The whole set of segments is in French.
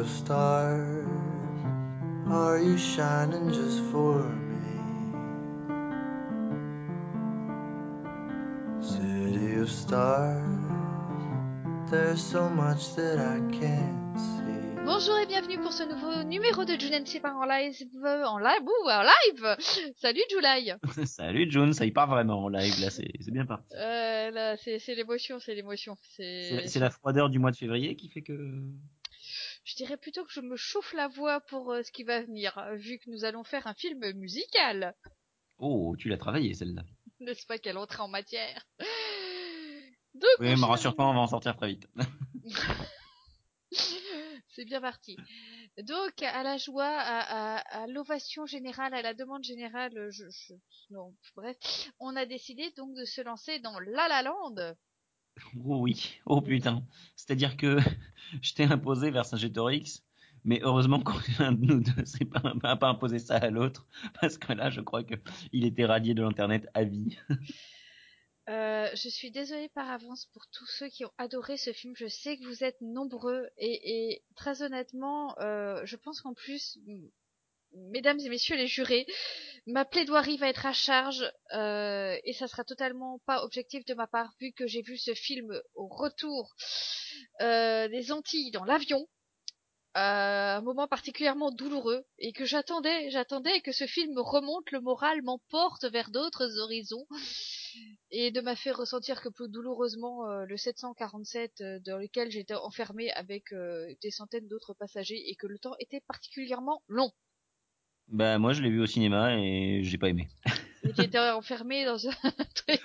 of stars, are you shining just for me? City of stars, there's so much that I can't see. Bonjour et bienvenue pour ce nouveau numéro de June NC en live. Salut July. Salut June, ça y part vraiment en live là, c'est bien parti. Là, c'est l'émotion. C'est la froideur du mois de février qui fait que... Je dirais plutôt que je me chauffe la voix pour ce qui va venir, vu que nous allons faire un film musical. Oh, tu l'as travaillé celle-là. N'est-ce pas quelle entrée en matière? Donc, oui, mais rassure-toi, on va en sortir très vite. C'est bien parti. Donc, à la joie, à l'ovation générale, à la demande générale, non, bref, on a décidé donc de se lancer dans La La Land. Oh oui, oh putain. C'est-à-dire que je t'ai imposé Vercingétorix, mais heureusement qu'un de nous deux s'est pas imposé ça à l'autre, parce que là, je crois que il était radié de l'internet à vie. Je suis désolée par avance pour tous ceux qui ont adoré ce film. Je sais que vous êtes nombreux et très honnêtement, je pense qu'en plus, mesdames et messieurs les jurés, ma plaidoirie va être à charge et ça sera totalement pas objectif de ma part vu que j'ai vu ce film au retour des Antilles dans l'avion. Un moment particulièrement douloureux et que j'attendais que ce film remonte le moral, m'emporte vers d'autres horizons et de m'a fait ressentir que plus douloureusement le 747 dans lequel j'étais enfermée avec des centaines d'autres passagers et que le temps était particulièrement long. Bah moi je l'ai vu au cinéma et j'ai pas aimé. Et qui était enfermé dans un truc.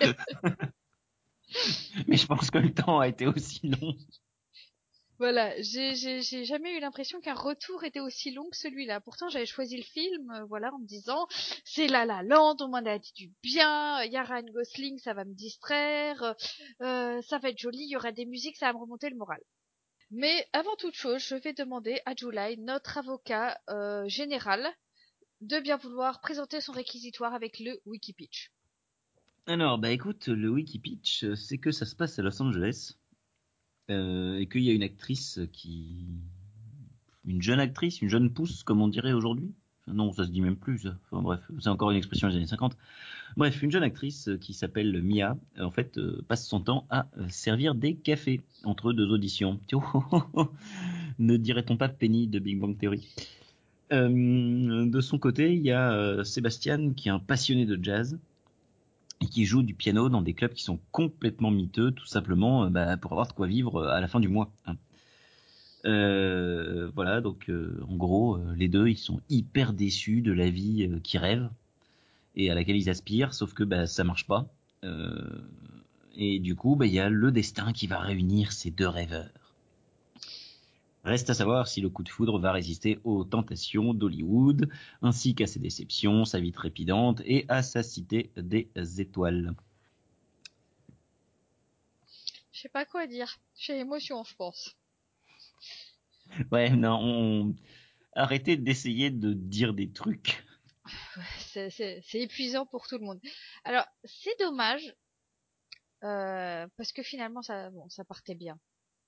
Mais je pense que le temps a été aussi long. Voilà, j'ai jamais eu l'impression qu'un retour était aussi long que celui-là. Pourtant, j'avais choisi le film, voilà, en me disant, c'est La La Land, on m'en a dit du bien, il y a Ryan Gosling, ça va me distraire, ça va être joli, il y aura des musiques, ça va me remonter le moral. Mais avant toute chose, je vais demander à July, notre avocat général, de bien vouloir présenter son réquisitoire avec le Wikipitch. Alors, bah écoute, le Wikipitch, c'est que ça se passe à Los Angeles et qu'il y a une actrice une jeune actrice, une jeune pousse, comme on dirait aujourd'hui. Enfin, non, ça se dit même plus. Ça. Enfin bref, c'est encore une expression des années 50. Bref, une jeune actrice qui s'appelle Mia, en fait, passe son temps à servir des cafés entre deux auditions. Ne dirait-on pas Penny de Big Bang Theory? De son côté, il y a Sébastien qui est un passionné de jazz et qui joue du piano dans des clubs qui sont complètement miteux, tout simplement pour avoir de quoi vivre à la fin du mois. Hein. Voilà, donc en gros, les deux, ils sont hyper déçus de la vie qu'ils rêvent et à laquelle ils aspirent, sauf que ça marche pas. Et du coup, il y a le destin qui va réunir ces deux rêveurs. Reste à savoir si le coup de foudre va résister aux tentations d'Hollywood, ainsi qu'à ses déceptions, sa vie trépidante et à sa cité des étoiles. Je sais pas quoi dire, j'ai l'émotion, je pense. Ouais, non, arrêtez d'essayer de dire des trucs. C'est épuisant pour tout le monde. Alors, c'est dommage, parce que finalement, ça partait bien.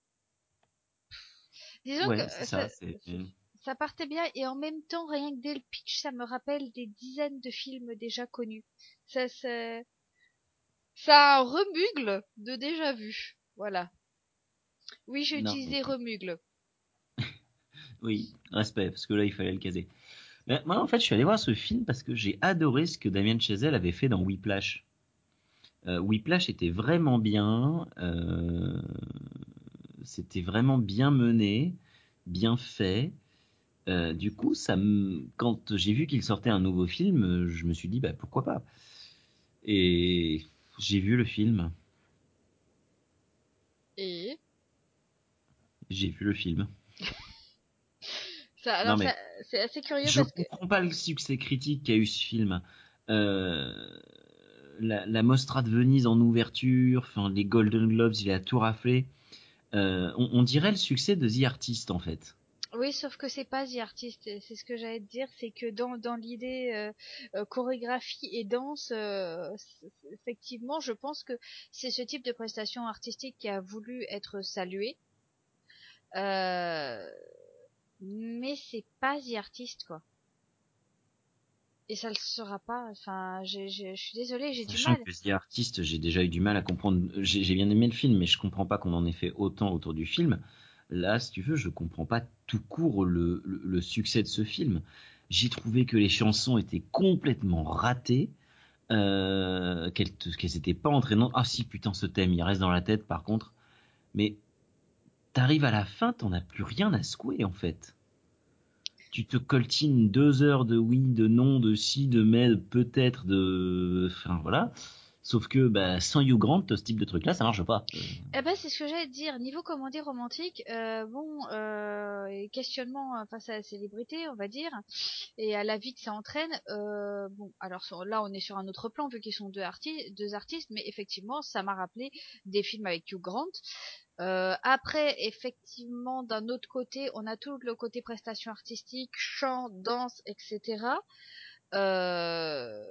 Disons que Ouais, c'est ça, ça partait bien et en même temps, rien que dès le pitch, ça me rappelle des dizaines de films déjà connus. Ça, ça, ça a un remugle de déjà vu. Voilà. Oui, j'ai Non, mais... utilisé remugle. Oui, respect, parce que là, il fallait le caser. Mais moi, en fait, je suis allé voir ce film parce que j'ai adoré ce que Damien Chazelle avait fait dans Whiplash. Whiplash était vraiment bien, c'était vraiment bien mené, bien fait. Du coup, quand j'ai vu qu'il sortait un nouveau film, je me suis dit, pourquoi pas. Et j'ai vu le film. Et J'ai vu le film. ça, Non alors mais, ça, c'est assez curieux je parce que comprends pas le succès critique qu'a eu ce film. Euh, la Mostra de Venise en ouverture, enfin les Golden Globes, il a tout raflé. On dirait le succès de The Artist en fait. oui, sauf que c'est pas The Artist, c'est ce que j'allais te dire, c'est que dans l'idée chorégraphie et danse, effectivement, je pense que c'est ce type de prestation artistique qui a voulu être salué. Euh, mais c'est pas The Artist, quoi. Et ça le sera pas. Enfin, je suis désolée, j'ai du Sachant mal. que The Artist, j'ai déjà eu du mal à comprendre. J'ai bien aimé le film, mais je comprends pas qu'on en ait fait autant autour du film. Là, si tu veux, je comprends pas tout court le succès de ce film. J'ai trouvé que les chansons étaient complètement ratées, qu'elles étaient pas entraînantes. Ah si, putain, ce thème, il reste dans la tête par contre. Mais t'arrives à la fin, t'en as plus rien à secouer en fait. Tu te coltines 2 heures de oui, de non, de si, de mais, de peut-être, de... Enfin, voilà. Sauf que, bah, sans Hugh Grant, ce type de truc-là, ça marche pas. Eh ben, c'est ce que j'allais te dire. Niveau comédie romantique, bon, et questionnement face à la célébrité, on va dire, et à la vie que ça entraîne. Bon, alors là, on est sur un autre plan vu qu'ils sont deux artistes, mais effectivement, ça m'a rappelé des films avec Hugh Grant. Après, effectivement, d'un autre côté, on a tout le côté prestation artistique, chant, danse, etc. Euh,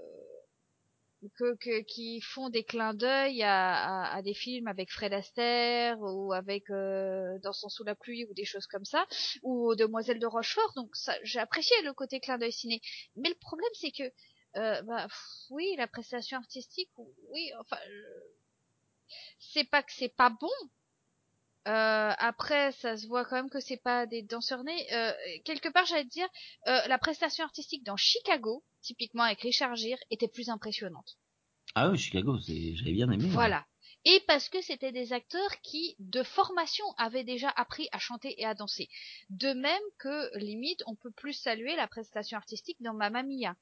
qui font des clins d'œil à des films avec Fred Astaire ou avec Dansant sous la pluie ou des choses comme ça, ou Demoiselle de Rochefort. Donc ça, j'ai apprécié le côté clin d'œil ciné. Mais le problème, c'est que oui, la prestation artistique, oui, enfin, c'est pas que c'est pas bon. Après, ça se voit quand même que c'est pas des danseurs nés. Quelque part, j'allais te dire, la prestation artistique dans Chicago, typiquement avec Richard Gere, était plus impressionnante. Ah oui, Chicago, j'avais bien aimé, ouais. Voilà. Et parce que c'était des acteurs qui, de formation, avaient déjà appris à chanter et à danser. De même que, limite, on peut plus saluer la prestation artistique dans Mamma Mia.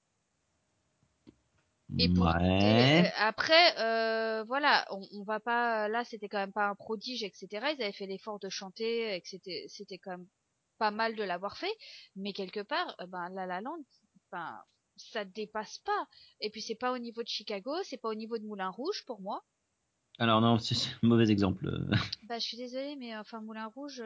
Et pour Ouais. après, voilà, on va pas. Là, c'était quand même pas un prodige, etc. Ils avaient fait l'effort de chanter, et que c'était quand même pas mal de l'avoir fait. Mais quelque part, ben La La Land, ben ça dépasse pas. Et puis c'est pas au niveau de Chicago, c'est pas au niveau de Moulin Rouge pour moi. Alors non, c'est un mauvais exemple. Bah, je suis désolée, mais enfin, Moulin Rouge,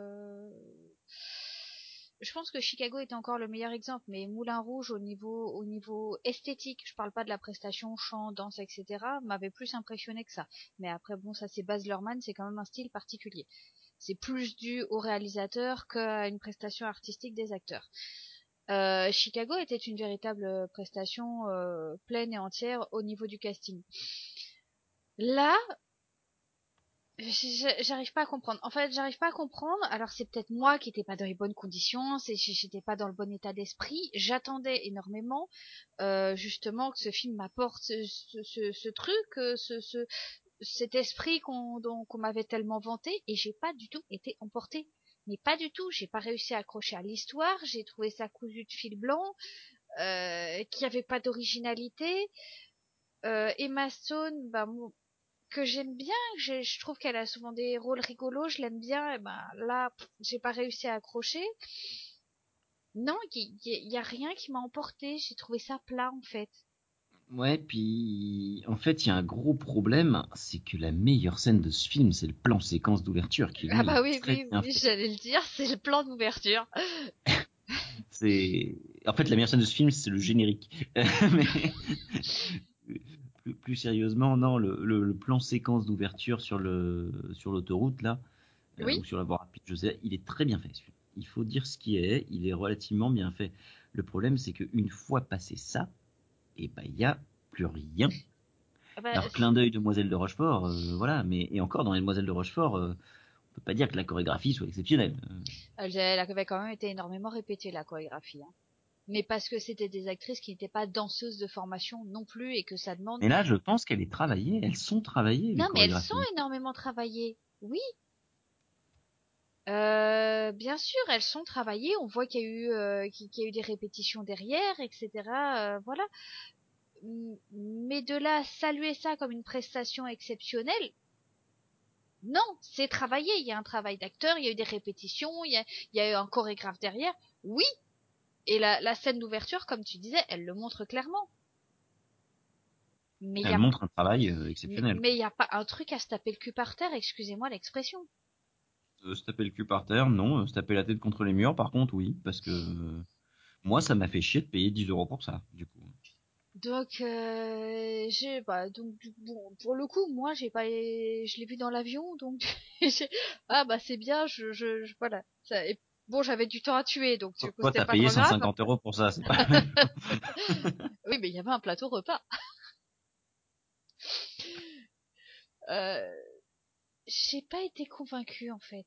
je pense que Chicago est encore le meilleur exemple, mais Moulin Rouge au niveau esthétique, je parle pas de la prestation, chant, danse, etc., m'avait plus impressionné que ça. Mais après, bon, ça c'est Baz Luhrmann, c'est quand même un style particulier. C'est plus dû au réalisateur qu'à une prestation artistique des acteurs. Chicago était une véritable prestation pleine et entière au niveau du casting. Là, j'arrive pas à comprendre. En fait, j'arrive pas à comprendre. Alors, c'est peut-être moi qui n'étais pas dans les bonnes conditions, j'étais pas dans le bon état d'esprit. J'attendais énormément, justement, que ce film m'apporte ce truc, cet esprit qu'on m'avait tellement vanté, et j'ai pas du tout été emportée. Mais pas du tout. J'ai pas réussi à accrocher à l'histoire. J'ai trouvé ça cousu de fil blanc, qu'il n'y avait pas d'originalité. Emma Stone, bah, que j'aime bien, je trouve qu'elle a souvent des rôles rigolos, je l'aime bien, et ben là, j'ai pas réussi à accrocher. Non, y a rien qui m'a emporté, j'ai trouvé ça plat en fait. Ouais, puis en fait, il y a un gros problème, c'est que la meilleure scène de ce film, c'est le plan séquence d'ouverture qui Ah lui bah est oui, très oui, bien oui, fait. j'allais le dire, c'est le plan d'ouverture. C'est en fait la meilleure scène de ce film, c'est le générique. Mais plus sérieusement, non, le plan séquence d'ouverture sur l'autoroute là, Oui. ou sur la voie rapide, je sais, il est très bien fait. Celui-là. Il faut dire ce qui est, il est relativement bien fait. Le problème, c'est qu'une fois passé ça, et ben il y a plus rien. Ah bah, Alors clin d'œil Demoiselle de Rochefort, voilà, mais et encore dans les Demoiselles de Rochefort, on peut pas dire que la chorégraphie soit exceptionnelle. elle avait quand même été énormément répétée la chorégraphie, hein. Mais parce que c'était des actrices qui n'étaient pas danseuses de formation non plus et que ça demande. Mais là, je pense qu'elle est travaillée, elles sont travaillées les Non, mais elles sont chorégraphies. énormément travaillées. Oui, bien sûr, elles sont travaillées. On voit qu'il y a eu, qu'il y a eu des répétitions derrière, etc. Voilà. Mais de là à saluer ça comme une prestation exceptionnelle, non, c'est travaillé. Il y a un travail d'acteur, il y a eu des répétitions, il y a eu un chorégraphe derrière. Oui. Et la scène d'ouverture, comme tu disais, elle le montre clairement. Mais il y Elle a, montre un travail exceptionnel. mais il y a pas un truc à se taper le cul par terre. Excusez-moi l'expression. Se taper le cul par terre, non. Se taper la tête contre les murs, par contre, oui, parce que moi, ça m'a fait chier de payer 10 € pour ça, du coup. Donc, bon, pour le coup, moi, je l'ai vu dans l'avion, donc, ah, bah, c'est bien, voilà. Ça, Bon, j'avais du temps à tuer, donc du coup, Toi, c'était t'as pas payé trop grave. 150 € pour ça, c'est pas. Oui, mais il y avait un plateau repas. Euh, j'ai pas été convaincue, en fait.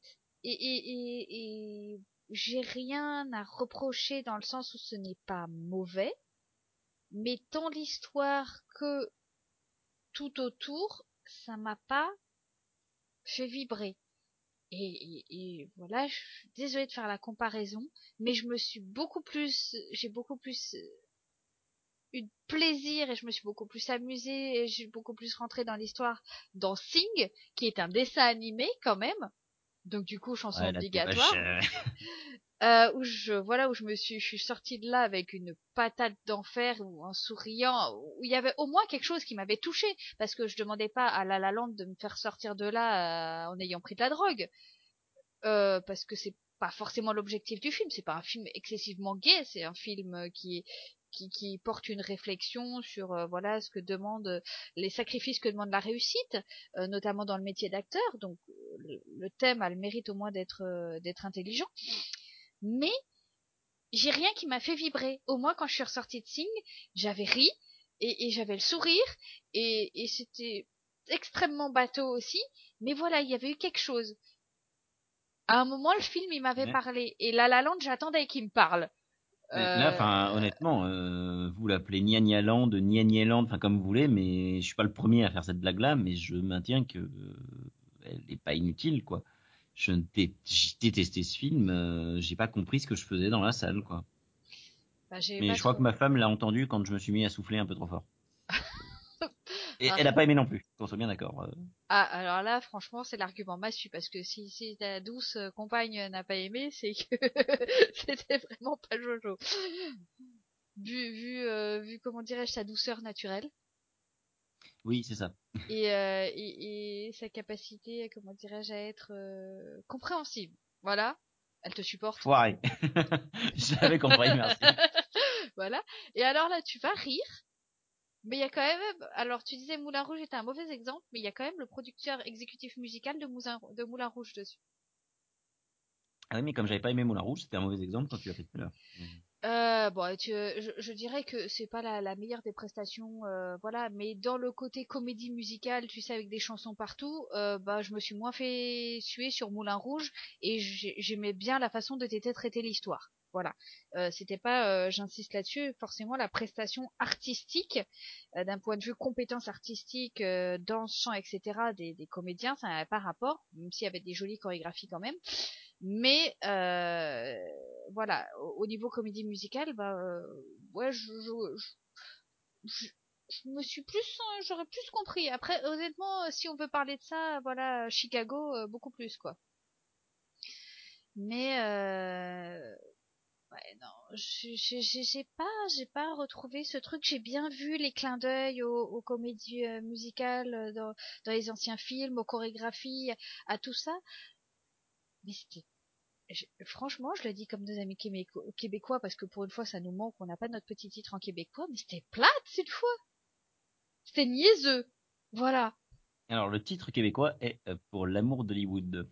Et j'ai rien à reprocher dans le sens où ce n'est pas mauvais, mais tant l'histoire que tout autour, ça m'a pas fait vibrer. Et voilà, je suis désolée de faire la comparaison, mais j'ai beaucoup plus eu de plaisir et je me suis beaucoup plus amusée et j'ai beaucoup plus rentré dans l'histoire dans Sing, qui est un dessin animé quand même. Donc du coup, chanson Ouais, là, t'es obligatoire. vache. Où je suis sortie de là avec une patate d'enfer ou en souriant, où il y avait au moins quelque chose qui m'avait touchée, parce que je demandais pas à La La Land de me faire sortir de là en ayant pris de la drogue. Parce que c'est pas forcément l'objectif du film. C'est pas un film excessivement gai, c'est un film qui porte une réflexion sur voilà ce que demandent les sacrifices que demande la réussite, notamment dans le métier d'acteur. Donc le thème a le mérite au moins d'être intelligent. Mais j'ai rien qui m'a fait vibrer. Au moins quand je suis ressortie de Sing, j'avais ri et j'avais le sourire et c'était extrêmement bateau aussi. Mais voilà, il y avait eu quelque chose. À un moment, le film, il m'avait Ouais. parlé. Et La La Land, j'attendais qu'il me parle. Mais là, Euh, enfin, honnêtement, vous l'appelez Nia Nia Land, Nia Nia Land, enfin comme vous voulez, mais je suis pas le premier à faire cette blague-là, mais je maintiens que elle est pas inutile, quoi. J'ai détesté ce film, j'ai pas compris ce que je faisais dans la salle, quoi. bah, j'ai Mais pas je crois que trop. ma femme l'a entendu quand je me suis mis à souffler un peu trop fort. Et Ah, elle a pas aimé non plus, qu'on soit bien d'accord. alors là, franchement, c'est l'argument massu. Parce que si ta douce compagne n'a pas aimé, c'est que c'était vraiment pas Jojo. Vu comment dirais-je, sa douceur naturelle. Oui, c'est ça. Et sa capacité, comment dirais-je, à être compréhensible. Voilà. Elle te supporte. Foiré. Je l'avais compris, merci. Voilà. Et alors là, tu vas rire. Mais il y a quand même, alors tu disais Moulin Rouge était un mauvais exemple, mais il y a quand même le producteur exécutif musical de Moulin Rouge dessus. Ah oui, mais comme j'avais pas aimé Moulin Rouge, c'était un mauvais exemple quand tu l'as fait tout à l'heure. Mais- Bon, je dirais que c'est pas la meilleure des prestations, voilà, mais dans le côté comédie musicale, tu sais, avec des chansons partout, bah, je me suis moins fait suer sur Moulin Rouge et j'aimais bien la façon dont était traitée l'histoire. Voilà, c'était pas, j'insiste là-dessus, forcément la prestation artistique, d'un point de vue compétences artistiques, danse, chant, etc. des comédiens, ça n'avait pas rapport, même s'il y avait des jolies chorégraphies quand même. Mais voilà, au niveau comédie musicale, bah ouais, je, je me suis plus, j'aurais plus compris. Après, honnêtement, si on veut parler de ça, voilà, Chicago, beaucoup plus quoi. Mais ouais, non, j'ai pas retrouvé ce truc. J'ai bien vu les clins d'œil aux comédies musicales dans les anciens films, aux chorégraphies, à tout ça. Mais franchement, je le dis comme nos amis québécois, parce que pour une fois, ça nous manque, on n'a pas notre petit titre en québécois, mais c'était plate cette fois. C'était niaiseux. Voilà. Alors, le titre québécois est Pour l'amour d'Hollywood.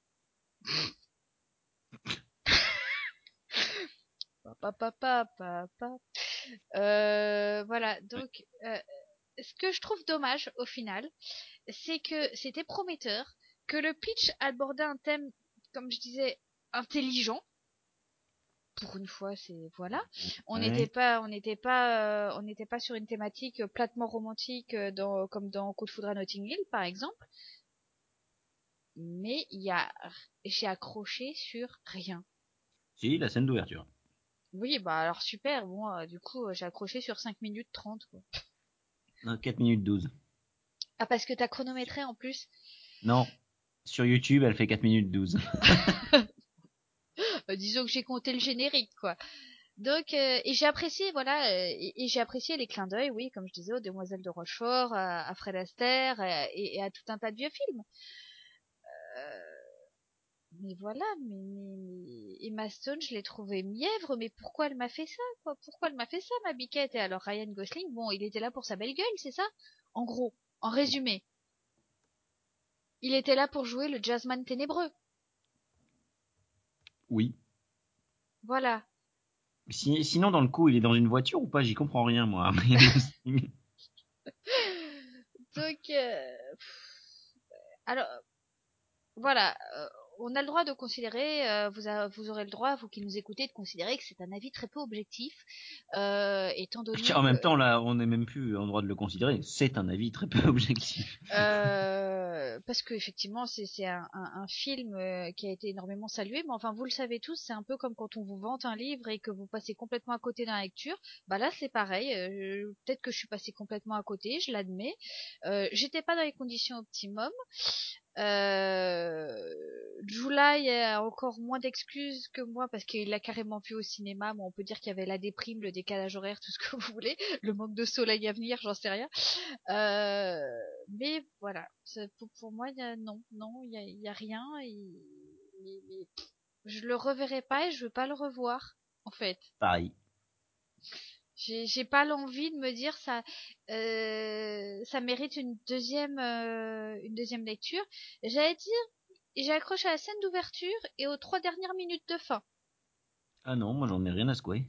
Voilà. Ouais. Donc, ce que je trouve dommage au final, c'est que c'était prometteur, que le pitch abordait un thème, comme je disais, intelligent. Pour une fois, c'est voilà. Ouais. On n'était pas sur une thématique platement romantique comme dans Coup de foudre à Notting Hill, par exemple. Mais j'ai accroché sur rien. Si, la scène d'ouverture. Oui, bah alors super. Bon, du coup, j'ai accroché sur 5 minutes 30 quoi. 4 minutes 12. Ah, parce que t'as chronométré en plus. Non. Sur YouTube, elle fait 4 minutes 12. Disons que j'ai compté le générique, quoi. Donc, et j'ai apprécié, voilà, et j'ai apprécié les clins d'œil, oui, comme je disais, aux Demoiselles de Rochefort, à Fred Astaire, et à tout un tas de vieux films. Mais voilà, Emma Stone, je l'ai trouvée mièvre, mais pourquoi elle m'a fait ça, quoi? Pourquoi elle m'a fait ça, ma biquette? Et alors Ryan Gosling, bon, il était là pour sa belle gueule, c'est ça? En gros, en résumé, il était là pour jouer le jazzman ténébreux. Oui. Voilà. Sinon, dans le coup, il est dans une voiture ou pas? J'y comprends rien, moi. Donc, alors, voilà, on a le droit de considérer, vous aurez le droit, vous qui nous écoutez, de considérer que c'est un avis très peu objectif, étant donné En que même temps, là, on n'est même plus en droit de le considérer. C'est un avis très peu objectif. parce que effectivement c'est un film qui a été énormément salué, mais enfin vous le savez tous, c'est un peu comme quand on vous vante un livre et que vous passez complètement à côté de la lecture. Bah là c'est pareil, peut-être que je suis passée complètement à côté, je l'admets. J'étais pas dans les conditions optimum. July a encore moins d'excuses que moi parce qu'il l'a carrément vu au cinéma. Bon, on peut dire qu'il y avait la déprime, le décalage horaire, tout ce que vous voulez, le manque de soleil à venir, j'en sais rien. Mais voilà, pour moi, non, il y a rien. Mais je le reverrai pas et je veux pas le revoir, en fait. Pareil. J'ai pas l'envie de me dire ça mérite une deuxième lecture. J'allais dire, j'ai accroché à la scène d'ouverture et aux 3 dernières minutes de fin. Ah non, moi, j'en ai rien à secouer.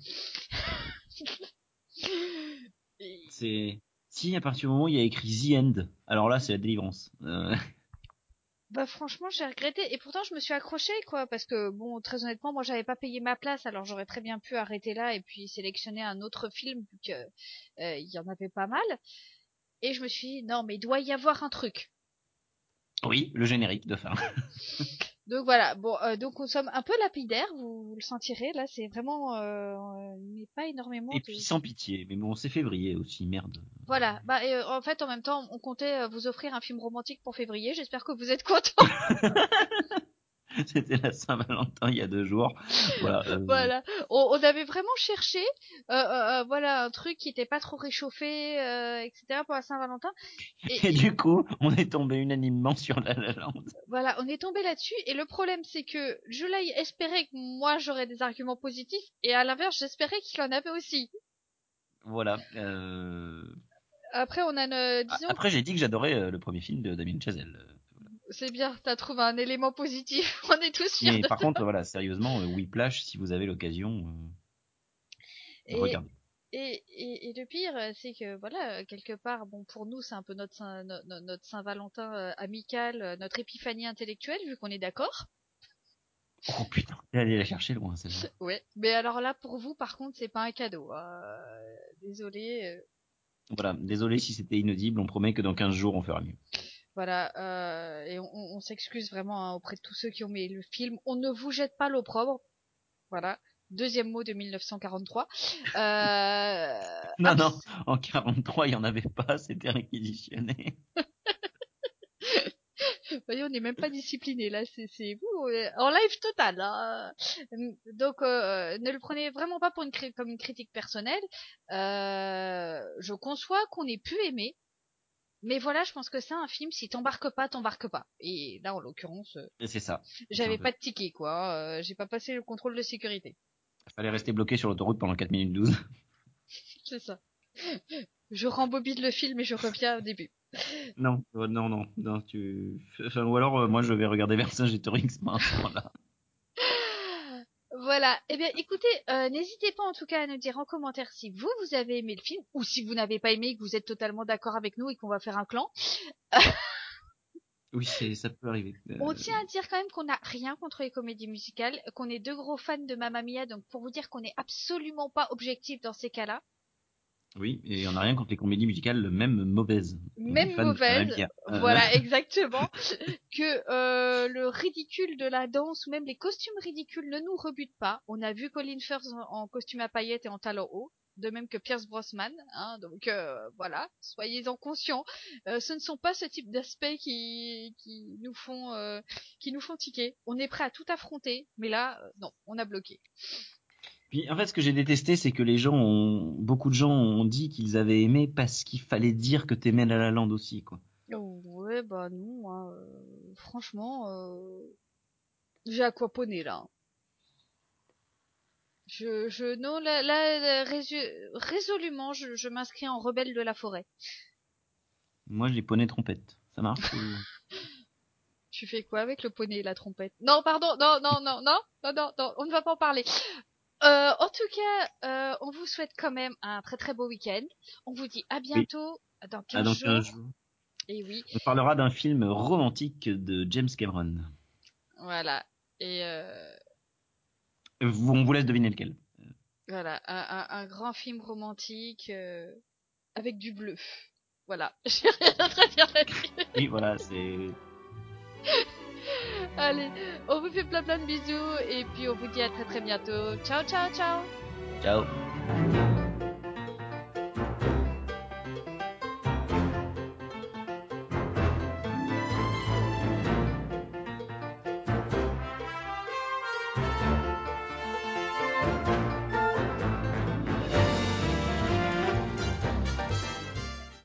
C'est... Si, à partir du moment où il y a écrit The End, alors là, c'est la délivrance. Bah franchement j'ai regretté et pourtant je me suis accrochée quoi parce que bon très honnêtement moi j'avais pas payé ma place alors j'aurais très bien pu arrêter là et puis sélectionner un autre film vu que il y en avait pas mal et je me suis dit non mais il doit y avoir un truc. Oui, le générique de fin. Donc voilà, bon, donc nous sommes un peu lapidaires, vous le sentirez, là c'est vraiment, mais pas énormément Et de... puis sans pitié. Mais bon, c'est février aussi, merde. Voilà, bah et, en fait en même temps on comptait vous offrir un film romantique pour février, j'espère que vous êtes contents. C'était la Saint-Valentin il y a 2 jours. Voilà. Voilà, on avait vraiment cherché, voilà, un truc qui était pas trop réchauffé, etc. pour la Saint-Valentin, Et et du coup, on est tombé unanimement sur La La Land. voilà, on est tombé là-dessus, et le problème c'est que Julie espérait que moi j'aurais des arguments positifs, et à l'inverse j'espérais qu'il en avait aussi. Voilà. Après on a, disons, Après, j'ai dit que j'adorais le premier film de Damien Chazelle. Voilà. c'est bien, t'as trouvé un élément positif. On est tous fiers Mais de par toi. contre, voilà, sérieusement, Whiplash, si vous avez l'occasion, Et, regardez. et le pire, c'est que voilà, quelque part, bon, pour nous, c'est un peu notre Saint-Valentin amical, notre épiphanie intellectuelle, vu qu'on est d'accord. Oh putain, t'es allé la chercher loin celle-là. Ouais. Mais alors là, pour vous, par contre, c'est pas un cadeau. Désolé. Voilà, désolé si c'était inaudible, on promet que dans 15 jours on fera mieux. Voilà. Et on s'excuse vraiment hein, auprès de tous ceux qui ont aimé le film. On ne vous jette pas l'opprobre. Voilà. Deuxième mot de 1943. Non, non, en 43 il y en avait pas, c'était réquisitionné. Vous voyez, on n'est même pas discipliné là, c'est vous en live total. Hein. Donc, ne le prenez vraiment pas pour comme une critique personnelle. Je conçois qu'on ait pu aimer, mais voilà, je pense que c'est un film. Si t'embarques pas, t'embarques pas. Et là, en l'occurrence, Et c'est ça. C'est un j'avais peu pas de ticket quoi. J'ai pas passé le contrôle de sécurité. fallait rester bloqué sur l'autoroute pendant 4 minutes 12. C'est ça. Je rembobine le film et je reviens au début. Non, non, non, non, enfin, ou alors, moi, je vais regarder Vercingétorix à ce moment-là. Voilà. Eh bien, écoutez, n'hésitez pas en tout cas à nous dire en commentaire si vous avez aimé le film ou si vous n'avez pas aimé et que vous êtes totalement d'accord avec nous et qu'on va faire un clan. Oui, ça peut arriver. On tient à dire quand même qu'on n'a rien contre les comédies musicales, qu'on est deux gros fans de Mamma Mia, donc pour vous dire qu'on n'est absolument pas objectif dans ces cas-là. Oui, et on n'a rien contre les comédies musicales, même mauvaises. On est Même fan de Mamma mauvaise, Mia. voilà exactement, que le ridicule de la danse ou même les costumes ridicules ne nous rebutent pas. On a vu Colin Firth en costume à paillettes et en talons hauts, de même que Pierce Brosnan, hein, donc voilà, soyez-en conscients. Ce ne sont pas ce type d'aspects qui nous font tiquer. On est prêt à tout affronter, mais là, non, on a bloqué. Puis, en fait, ce que j'ai détesté, c'est que beaucoup de gens ont dit qu'ils avaient aimé parce qu'il fallait dire que t'aimais La La Land aussi, quoi. Oh, ouais, bah non, hein, franchement, j'ai aquaponé là. Non, là, résolument, je m'inscris en rebelle de la forêt. Moi, j'ai poney trompette. Ça marche ou... Tu fais quoi avec le poney et la trompette? Non, pardon, non, non, non, non, non, non, non, on ne va pas en parler. En tout cas, on vous souhaite quand même un très très beau week-end. On vous dit à Oui, bientôt dans à 15 dans 15 jours. jours. Et oui, On parlera d'un film romantique de James Cameron. voilà. Et On vous laisse deviner lequel. voilà, un grand film romantique avec du bleu. Voilà, j'ai rien d'autre à dire là-dessus. Oui, voilà, c'est... Allez, on vous fait plein plein de bisous et puis on vous dit à très très bientôt. Ciao ciao ciao. Ciao.